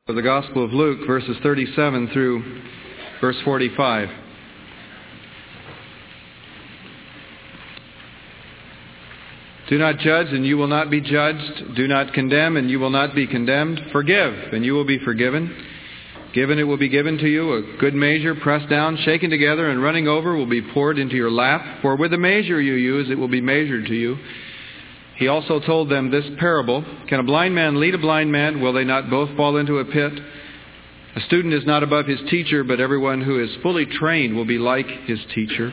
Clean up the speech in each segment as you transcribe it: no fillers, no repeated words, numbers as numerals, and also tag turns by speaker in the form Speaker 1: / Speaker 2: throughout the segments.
Speaker 1: of the Gospel of Luke, verses 37 through verse 45. Do not judge, and you will not be judged. Do not condemn, and you will not be condemned. Forgive, and you will be forgiven. Given, it will be given to you. A good measure, pressed down, shaken together, and running over, will be poured into your lap. For with the measure you use, it will be measured to you. He also told them this parable. Can a blind man lead a blind man? Will they not both fall into a pit? A student is not above his teacher, but everyone who is fully trained will be like his teacher.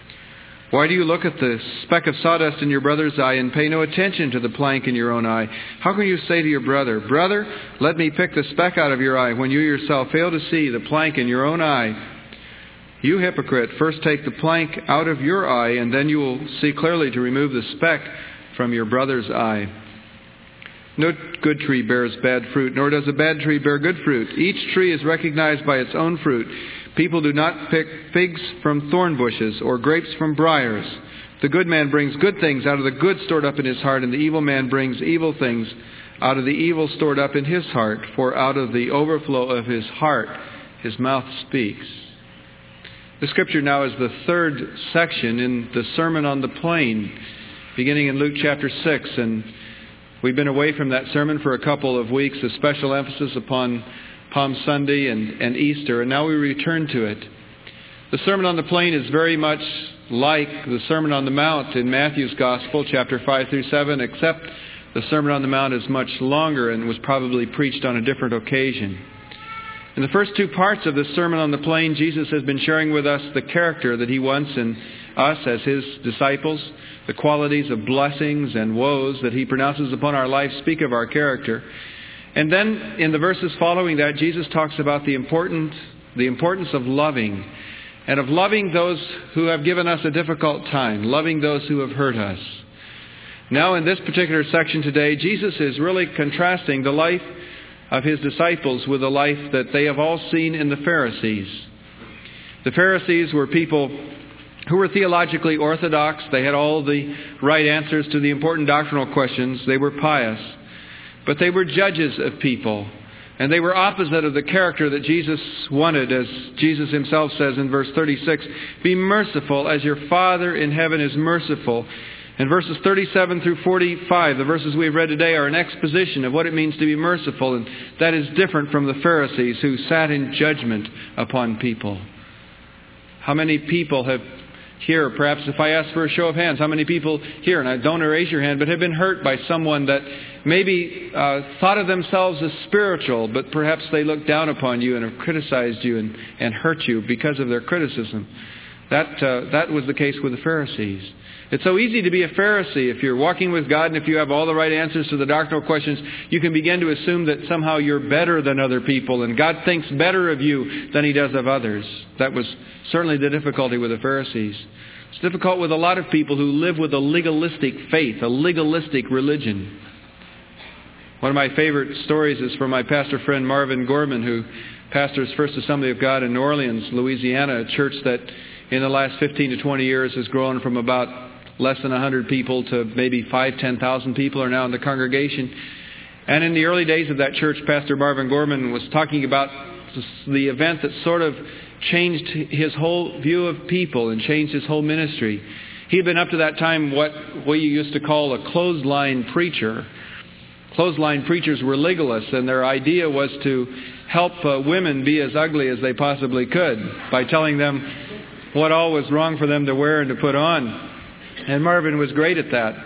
Speaker 1: Why do you look at the speck of sawdust in your brother's eye and pay no attention to the plank in your own eye? How can you say to your brother, Brother, let me pick the speck out of your eye, when you yourself fail to see the plank in your own eye? You hypocrite, first take the plank out of your eye, and then you will see clearly to remove the speck from your brother's eye. No good tree bears bad fruit, nor does a bad tree bear good fruit. Each tree is recognized by its own fruit. People do not pick figs from thorn bushes or grapes from briars. The good man brings good things out of the good stored up in his heart, and the evil man brings evil things out of the evil stored up in his heart. For out of the overflow of his heart, his mouth speaks. The scripture now is the third section in the Sermon on the Plain, beginning in Luke chapter 6. And we've been away from that sermon for a couple of weeks, a special emphasis upon Palm Sunday and Easter, and now we return to it. The Sermon on the Plain is very much like the Sermon on the Mount in Matthew's Gospel, chapter 5 through 7, except the Sermon on the Mount is much longer and was probably preached on a different occasion. In the first two parts of the Sermon on the Plain, Jesus has been sharing with us the character that He wants in us as His disciples. The qualities of blessings and woes that He pronounces upon our life speak of our character. And then in the verses following that, Jesus talks about the importance of loving, and of loving those who have given us a difficult time, loving those who have hurt us. Now in this particular section today, Jesus is really contrasting the life of His disciples with the life that they have all seen in the Pharisees. The Pharisees were people who were theologically orthodox. They had all the right answers to the important doctrinal questions. They were pious. But they were judges of people. And they were opposite of the character that Jesus wanted, as Jesus Himself says in verse 36, Be merciful as your Father in heaven is merciful. And verses 37 through 45, the verses we've read today, are an exposition of what it means to be merciful. And that is different from the Pharisees who sat in judgment upon people. How many people have here, perhaps if I ask for a show of hands, how many people here, and I don't raise your hand, but have been hurt by someone that maybe thought of themselves as spiritual, but perhaps they looked down upon you and have criticized you and hurt you because of their criticism? That was the case with the Pharisees. It's so easy to be a Pharisee. If you're walking with God and if you have all the right answers to the doctrinal questions, you can begin to assume that somehow you're better than other people and God thinks better of you than He does of others. That was certainly the difficulty with the Pharisees. It's difficult with a lot of people who live with a legalistic faith, a legalistic religion. One of my favorite stories is from my pastor friend Marvin Gorman, who pastors First Assembly of God in New Orleans, Louisiana, a church that in the last 15 to 20 years has grown from about less than 100 people to maybe 5,000-10,000 people are now in the congregation. And in the early days of that church, Pastor Marvin Gorman was talking about the event that sort of changed his whole view of people and changed his whole ministry. He had been up to that time what we used to call a clothesline preacher. Clothesline preachers were legalists, and their idea was to help women be as ugly as they possibly could by telling them what all was wrong for them to wear and to put on. And Marvin was great at that.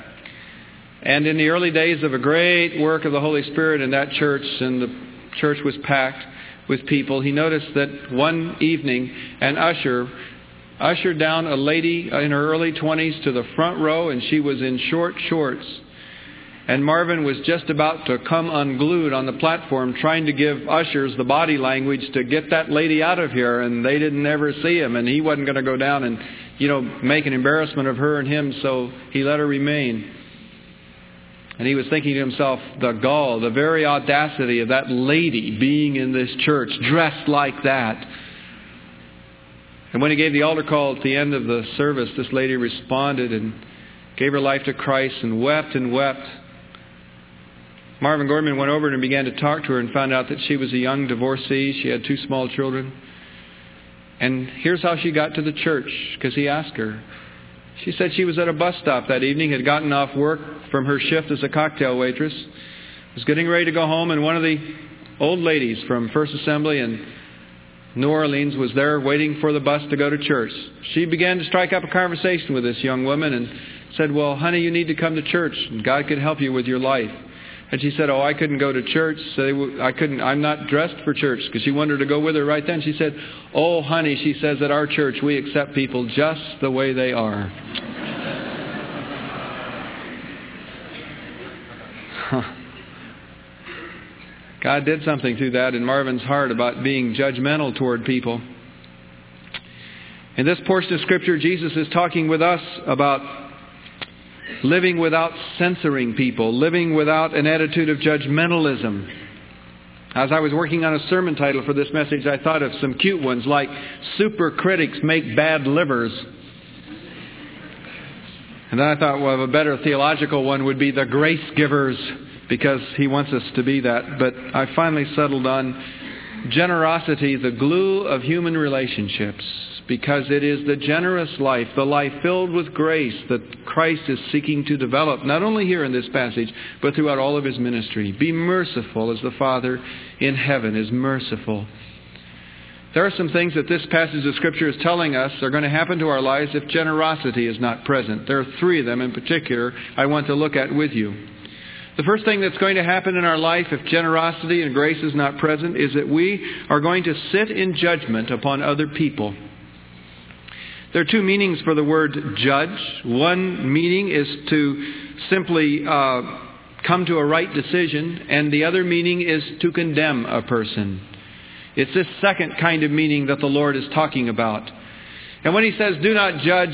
Speaker 1: And in the early days of a great work of the Holy Spirit in that church, and the church was packed with people, he noticed that one evening an usher ushered down a lady in her early 20s to the front row, and she was in short shorts. And Marvin was just about to come unglued on the platform, trying to give ushers the body language to get that lady out of here, and they didn't ever see him, and he wasn't going to go down and make an embarrassment of her and him, so he let her remain. And he was thinking to himself, the gall, the very audacity of that lady being in this church, dressed like that. And when he gave the altar call at the end of the service, this lady responded and gave her life to Christ and wept and wept. Marvin Gorman went over and began to talk to her and found out that she was a young divorcee. She had 2 small children. And here's how she got to the church, because he asked her. She said she was at a bus stop that evening, had gotten off work from her shift as a cocktail waitress, was getting ready to go home, and one of the old ladies from First Assembly in New Orleans was there waiting for the bus to go to church. She began to strike up a conversation with this young woman and said, "Well, honey, you need to come to church, and God could help you with your life." And she said, "Oh, I couldn't go to church. So I'm not dressed for church," because she wanted her to go with her right then. She said, "Oh, honey," she says, "at our church we accept people just the way they are." God did something through that in Marvin's heart about being judgmental toward people. In this portion of Scripture, Jesus is talking with us about living without censoring people, living without an attitude of judgmentalism. As I was working on a sermon title for this message, I thought of some cute ones like "Super Critics Make Bad Livers." And then I thought, well, a better theological one would be "The Grace Givers," because He wants us to be that. But I finally settled on generosity, the glue of human relationships, because it is the generous life, the life filled with grace that Christ is seeking to develop, not only here in this passage, but throughout all of His ministry. Be merciful as the Father in heaven is merciful. There are some things that this passage of Scripture is telling us are going to happen to our lives if generosity is not present. There are 3 of them in particular I want to look at with you. The first thing that's going to happen in our life if generosity and grace is not present is that we are going to sit in judgment upon other people. There are 2 meanings for the word judge. One meaning is to simply come to a right decision, and the other meaning is to condemn a person. It's this second kind of meaning that the Lord is talking about. And when He says, "do not judge,"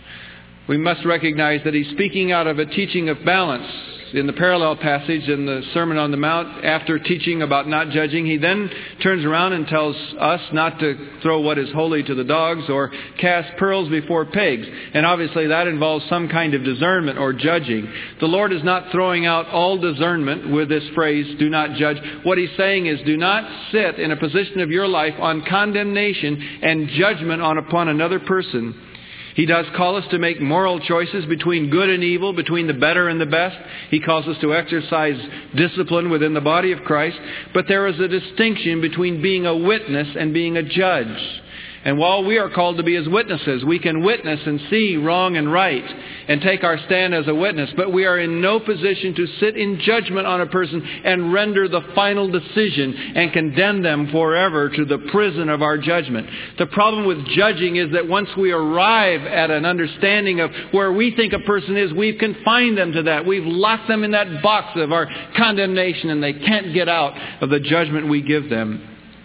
Speaker 1: we must recognize that He's speaking out of a teaching of balance. In the parallel passage in the Sermon on the Mount, after teaching about not judging, He then turns around and tells us not to throw what is holy to the dogs or cast pearls before pigs. And obviously that involves some kind of discernment or judging. The Lord is not throwing out all discernment with this phrase, "do not judge." What He's saying is, do not sit in a position of your life on condemnation and judgment upon another person. He does call us to make moral choices between good and evil, between the better and the best. He calls us to exercise discipline within the body of Christ. But there is a distinction between being a witness and being a judge. And while we are called to be His witnesses, we can witness and see wrong and right and take our stand as a witness. But we are in no position to sit in judgment on a person and render the final decision and condemn them forever to the prison of our judgment. The problem with judging is that once we arrive at an understanding of where we think a person is, we've confined them to that. We've locked them in that box of our condemnation, and they can't get out of the judgment we give them.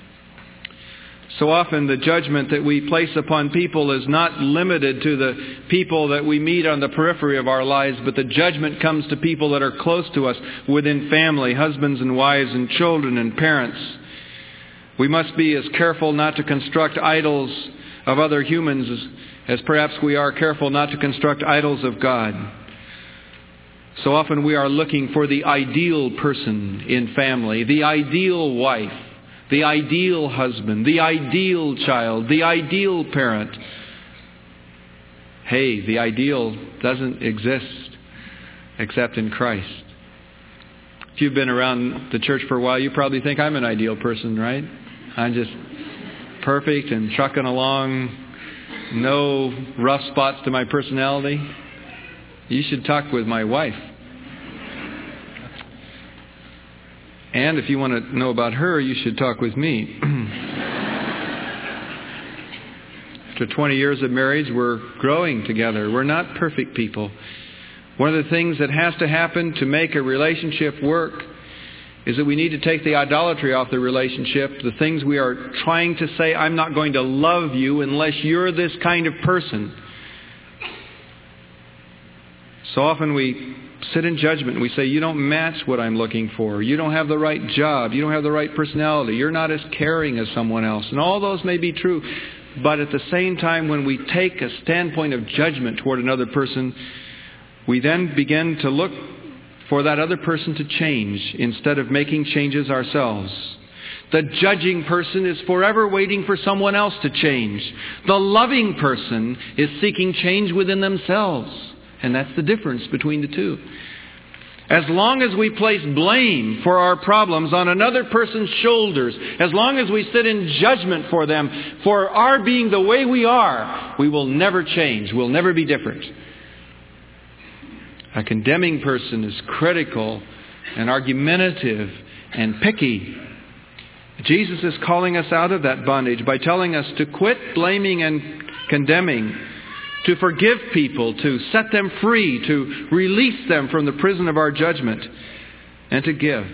Speaker 1: So often the judgment that we place upon people is not limited to the people that we meet on the periphery of our lives, but the judgment comes to people that are close to us within family, husbands and wives and children and parents. We must be as careful not to construct idols of other humans as perhaps we are careful not to construct idols of God. So often we are looking for the ideal person in family, the ideal wife, the ideal husband, the ideal child, the ideal parent. Hey, the ideal doesn't exist except in Christ. If you've been around the church for a while, you probably think I'm an ideal person, right? I'm just perfect and trucking along, no rough spots to my personality. You should talk with my wife. And if you want to know about her, you should talk with me. After 20 years of marriage, we're growing together. We're not perfect people. One of the things that has to happen to make a relationship work is that we need to take the idolatry off the relationship. The things we are trying to say, "I'm not going to love you unless you're this kind of person." So often we sit in judgment and we say, "You don't match what I'm looking for. You don't have the right job. You don't have the right personality. You're not as caring as someone else." And all those may be true. But at the same time, when we take a standpoint of judgment toward another person, we then begin to look for that other person to change instead of making changes ourselves. The judging person is forever waiting for someone else to change. The loving person is seeking change within themselves. And that's the difference between the two. As long as we place blame for our problems on another person's shoulders, as long as we sit in judgment for them, for our being the way we are, we will never change. We'll never be different. A condemning person is critical and argumentative and picky. Jesus is calling us out of that bondage by telling us to quit blaming and condemning, to forgive people, to set them free, to release them from the prison of our judgment, and to give.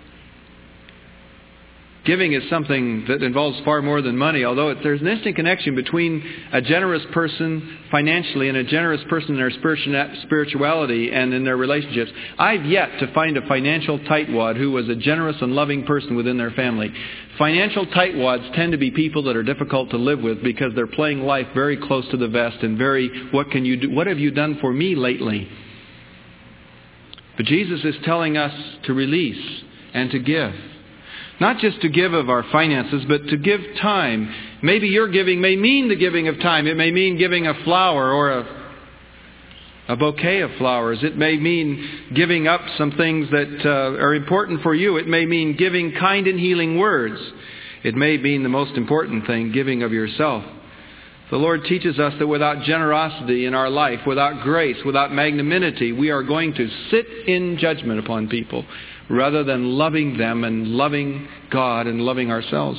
Speaker 1: Giving is something that involves far more than money, although there's an instant connection between a generous person financially and a generous person in their spirituality and in their relationships. I've yet to find a financial tightwad who was a generous and loving person within their family. Financial tightwads tend to be people that are difficult to live with because they're playing life very close to the vest and very, what can you do? What have you done for me lately? But Jesus is telling us to release and to give. Not just to give of our finances, but to give time. Maybe your giving may mean the giving of time. It may mean giving a flower or a bouquet of flowers. It may mean giving up some things that are important for you. It may mean giving kind and healing words. It may mean the most important thing, giving of yourself. The Lord teaches us that without generosity in our life, without grace, without magnanimity, we are going to sit in judgment upon people rather than loving them and loving God and loving ourselves.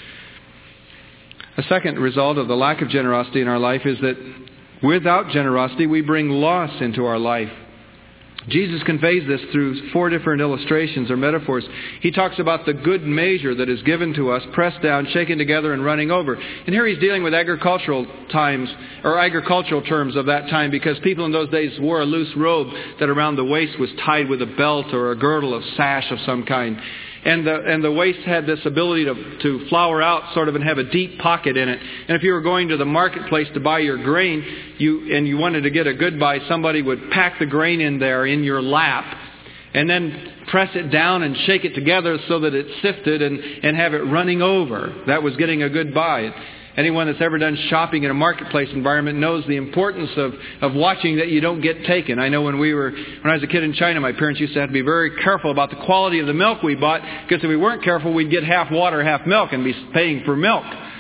Speaker 1: A second result of the lack of generosity in our life is that without generosity, we bring loss into our life. Jesus conveys this through 4 different illustrations or metaphors. He talks about the good measure that is given to us, pressed down, shaken together, and running over. And here he's dealing with agricultural times, or agricultural terms of that time, because people in those days wore a loose robe that around the waist was tied with a belt or a girdle of sash of some kind. And the waist had this ability to flower out sort of and have a deep pocket in it. And if you were going to the marketplace to buy your grain, you wanted to get a good buy, somebody would pack the grain in there in your lap and then press it down and shake it together so that it's sifted and have it running over. That was getting a good buy. Anyone that's ever done shopping in a marketplace environment knows the importance of watching that you don't get taken. I know when I was a kid in China, my parents used to have to be very careful about the quality of the milk we bought, because if we weren't careful, we'd get half water, half milk, and be paying for milk.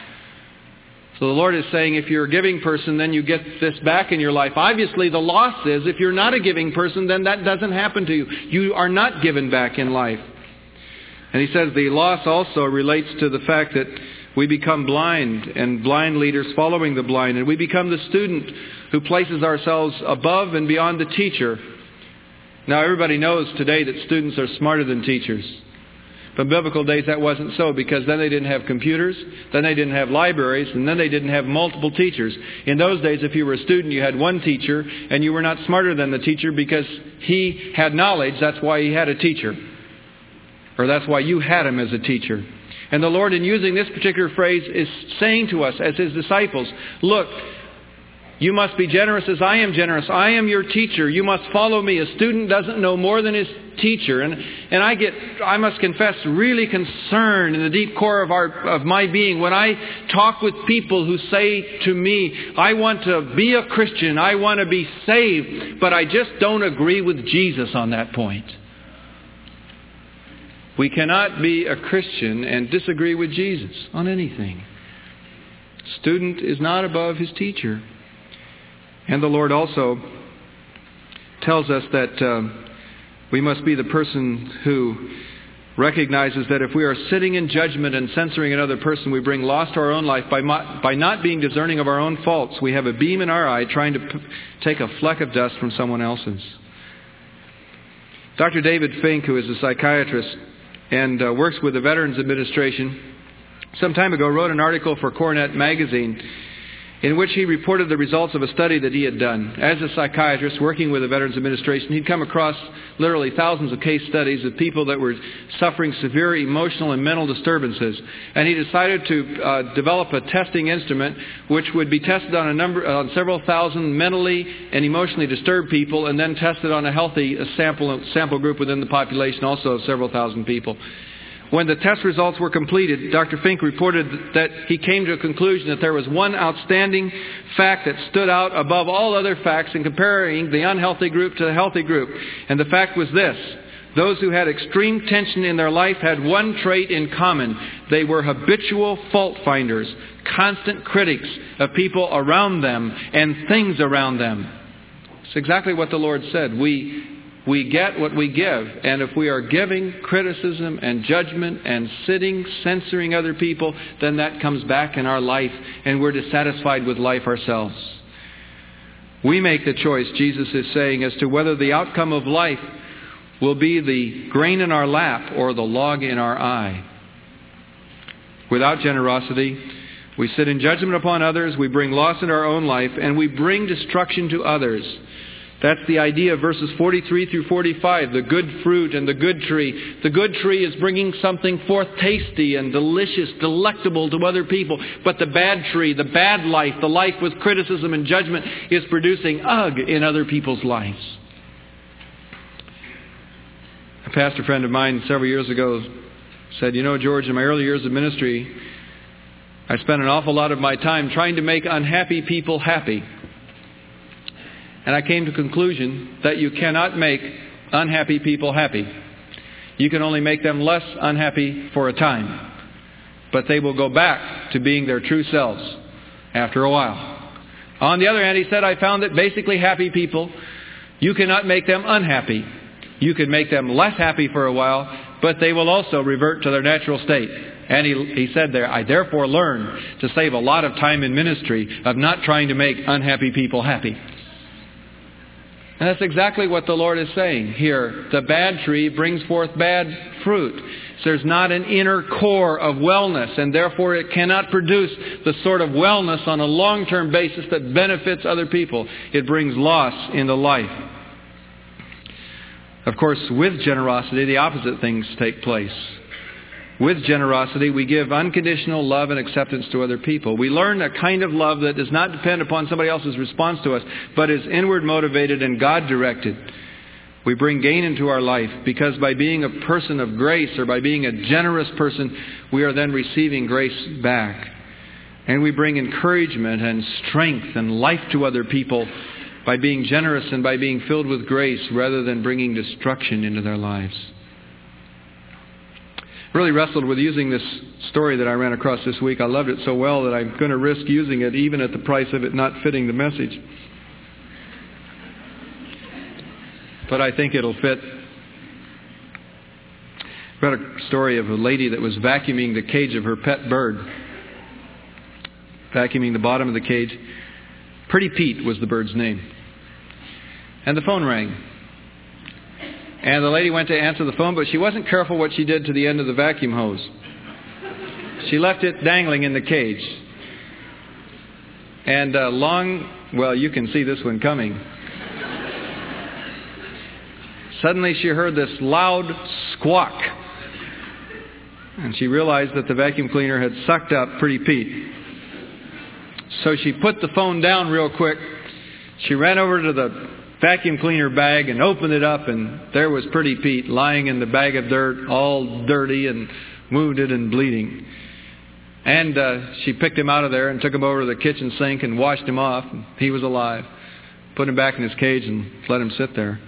Speaker 1: So the Lord is saying, if you're a giving person, then you get this back in your life. Obviously, the loss is, if you're not a giving person, then that doesn't happen to you. You are not given back in life. And he says the loss also relates to the fact that we become blind, and blind leaders following the blind. And we become the student who places ourselves above and beyond the teacher. Now, everybody knows today that students are smarter than teachers. But in biblical days, that wasn't so, because then they didn't have computers, then they didn't have libraries, and then they didn't have multiple teachers. In those days, if you were a student, you had one teacher, and you were not smarter than the teacher because he had knowledge. That's why he had a teacher. Or that's why you had him as a teacher. And the Lord, in using this particular phrase, is saying to us as His disciples, look, you must be generous as I am generous. I am your teacher. You must follow me. A student doesn't know more than his teacher. And I must confess, really concerned in the deep core of my being when I talk with people who say to me, I want to be a Christian. I want to be saved. But I just don't agree with Jesus on that point. We cannot be a Christian and disagree with Jesus on anything. Student is not above his teacher. And the Lord also tells us that we must be the person who recognizes that if we are sitting in judgment and censoring another person, we bring loss to our own life by not being discerning of our own faults. We have a beam in our eye trying to take a fleck of dust from someone else's. Dr. David Fink, who is a psychiatrist and works with the Veterans Administration, some time ago wrote an article for Coronet magazine. in which he reported the results of a study that he had done. As a psychiatrist working with the Veterans Administration, he'd come across literally thousands of case studies of people that were suffering severe emotional and mental disturbances. And he decided to develop a testing instrument which would be tested on several thousand mentally and emotionally disturbed people, and then tested on a healthy sample group within the population, also of several thousand people. When the test results were completed, Dr. Fink reported that he came to a conclusion that there was one outstanding fact that stood out above all other facts in comparing the unhealthy group to the healthy group. And the fact was this: those who had extreme tension in their life had one trait in common. They were habitual fault finders, constant critics of people around them and things around them. It's exactly what the Lord said. We get what we give. And if we are giving criticism and judgment and censoring other people, then that comes back in our life, and we're dissatisfied with life ourselves. We make the choice, Jesus is saying, as to whether the outcome of life will be the grain in our lap or the log in our eye. Without generosity, we sit in judgment upon others, we bring loss in our own life, and we bring destruction to others. That's the idea of verses 43 through 45, the good fruit and the good tree. The good tree is bringing something forth tasty and delicious, delectable to other people. But the bad tree, the bad life, the life with criticism and judgment, is producing ugh in other people's lives. A pastor friend of mine several years ago said, "You know, George, in my early years of ministry, I spent an awful lot of my time trying to make unhappy people happy. And I came to the conclusion that you cannot make unhappy people happy. You can only make them less unhappy for a time. But they will go back to being their true selves after a while." On the other hand, he said, I found that basically happy people, you cannot make them unhappy. You can make them less happy for a while, but they will also revert to their natural state. And he said there, I therefore learned to save a lot of time in ministry of not trying to make unhappy people happy. And that's exactly what the Lord is saying here. The bad tree brings forth bad fruit. So there's not an inner core of wellness, and therefore it cannot produce the sort of wellness on a long-term basis that benefits other people. It brings loss into life. Of course, with generosity, the opposite things take place. With generosity, we give unconditional love and acceptance to other people. We learn a kind of love that does not depend upon somebody else's response to us, but is inward motivated and God-directed. We bring gain into our life because by being a person of grace or by being a generous person, we are then receiving grace back. And we bring encouragement and strength and life to other people by being generous and by being filled with grace rather than bringing destruction into their lives. Really wrestled with using this story that I ran across this week. I loved it so well that I'm going to risk using it even at the price of it not fitting the message. But I think it'll fit. I read a story of a lady that was vacuuming the cage of her pet bird. Vacuuming the bottom of the cage. Pretty Pete was the bird's name. And the phone rang. And the lady went to answer the phone, but she wasn't careful what she did to the end of the vacuum hose. She left it dangling in the cage. And you can see this one coming. Suddenly she heard this loud squawk. And she realized that the vacuum cleaner had sucked up Pretty Pete. So she put the phone down real quick. She ran over to the vacuum cleaner bag and opened it up, and there was Pretty Pete lying in the bag of dirt, all dirty and wounded and bleeding. And she picked him out of there and took him over to the kitchen sink and washed him off. And he was alive. Put him back in his cage and let him sit there.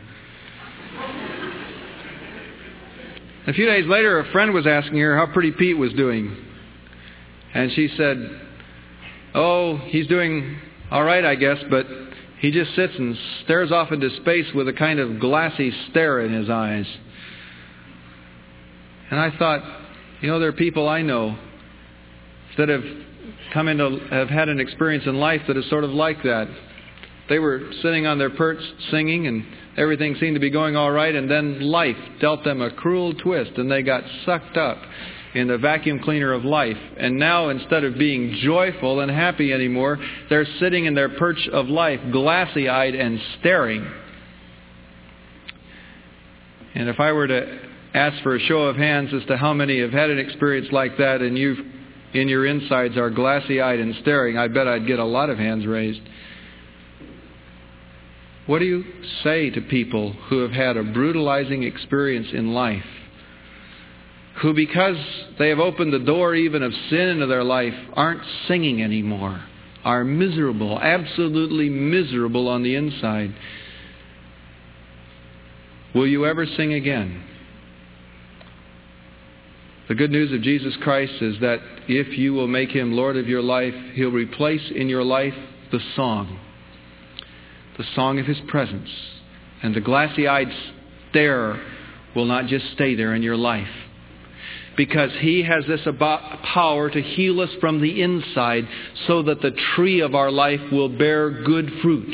Speaker 1: A few days later, a friend was asking her how Pretty Pete was doing. And she said, "Oh, he's doing all right, I guess, but he just sits and stares off into space with a kind of glassy stare in his eyes." And I thought, there are people I know that have had an experience in life that is sort of like that. They were sitting on their perch singing and everything seemed to be going all right, and then life dealt them a cruel twist and they got sucked up in the vacuum cleaner of life. And now, instead of being joyful and happy anymore, they're sitting in their perch of life, glassy-eyed and staring. And if I were to ask for a show of hands as to how many have had an experience like that and you in your insides are glassy-eyed and staring, I bet I'd get a lot of hands raised. What do you say to people who have had a brutalizing experience in life, who, because they have opened the door even of sin into their life, aren't singing anymore, are miserable, absolutely miserable on the inside? Will you ever sing again? The good news of Jesus Christ is that if you will make Him Lord of your life, He'll replace in your life the song of His presence. And the glassy-eyed stare will not just stay there in your life. Because He has this power to heal us from the inside so that the tree of our life will bear good fruit.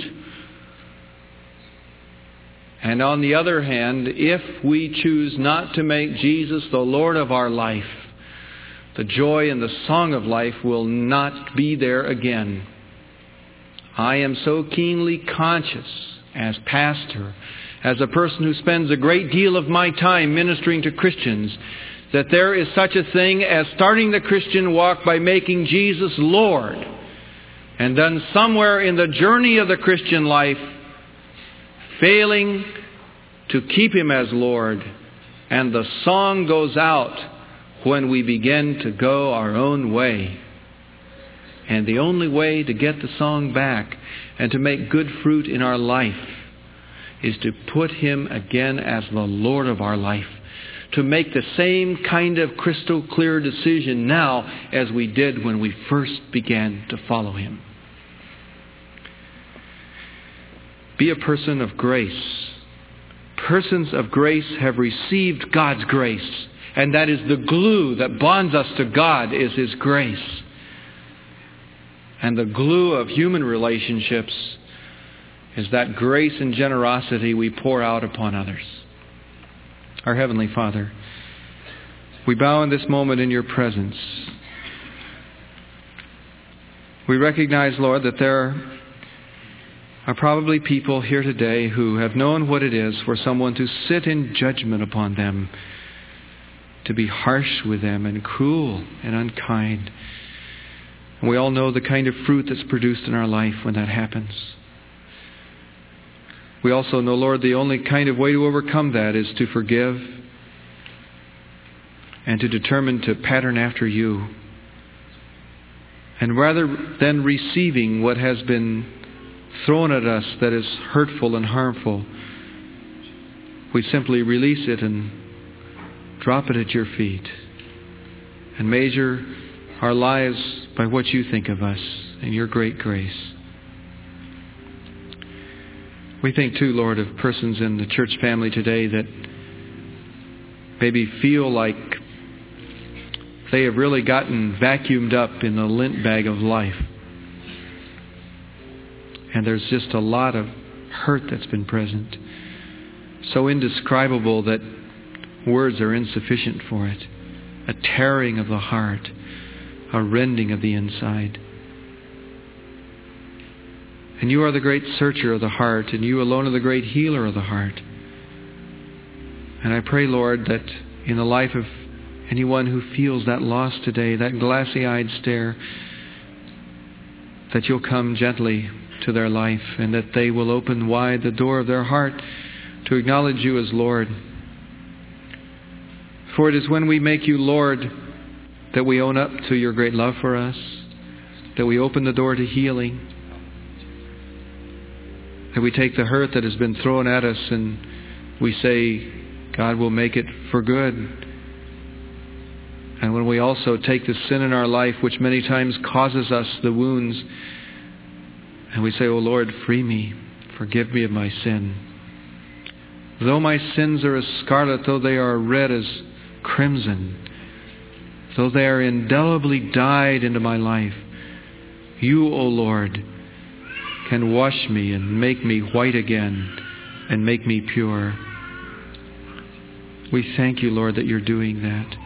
Speaker 1: And on the other hand, if we choose not to make Jesus the Lord of our life, the joy and the song of life will not be there again. I am so keenly conscious as pastor, as a person who spends a great deal of my time ministering to Christians, that there is such a thing as starting the Christian walk by making Jesus Lord. And then somewhere in the journey of the Christian life, failing to keep Him as Lord. And the song goes out when we begin to go our own way. And the only way to get the song back and to make good fruit in our life is to put Him again as the Lord of our life. To make the same kind of crystal clear decision now as we did when we first began to follow Him. Be a person of grace. Persons of grace have received God's grace. And that is the glue that bonds us to God, is His grace. And the glue of human relationships is that grace and generosity we pour out upon others. Our Heavenly Father, we bow in this moment in Your presence. We recognize, Lord, that there are probably people here today who have known what it is for someone to sit in judgment upon them, to be harsh with them and cruel and unkind. And we all know the kind of fruit that's produced in our life when that happens. We also know, Lord, the only kind of way to overcome that is to forgive and to determine to pattern after You. And rather than receiving what has been thrown at us that is hurtful and harmful, we simply release it and drop it at Your feet and measure our lives by what You think of us and Your great grace. We think too, Lord, of persons in the church family today that maybe feel like they have really gotten vacuumed up in the lint bag of life. And there's just a lot of hurt that's been present. So indescribable that words are insufficient for it. A tearing of the heart. A rending of the inside. And You are the great searcher of the heart, and You alone are the great healer of the heart. And I pray, Lord, that in the life of anyone who feels that loss today, that glassy-eyed stare, that You'll come gently to their life and that they will open wide the door of their heart to acknowledge You as Lord. For it is when we make You Lord that we own up to Your great love for us, that we open the door to healing, that we take the hurt that has been thrown at us and we say, God will make it for good. And when we also take the sin in our life, which many times causes us the wounds, and we say, Oh Lord, free me, forgive me of my sin. Though my sins are as scarlet, though they are red as crimson, though they are indelibly dyed into my life, You, O Lord, can wash me and make me white again and make me pure. We thank You, Lord, that You're doing that.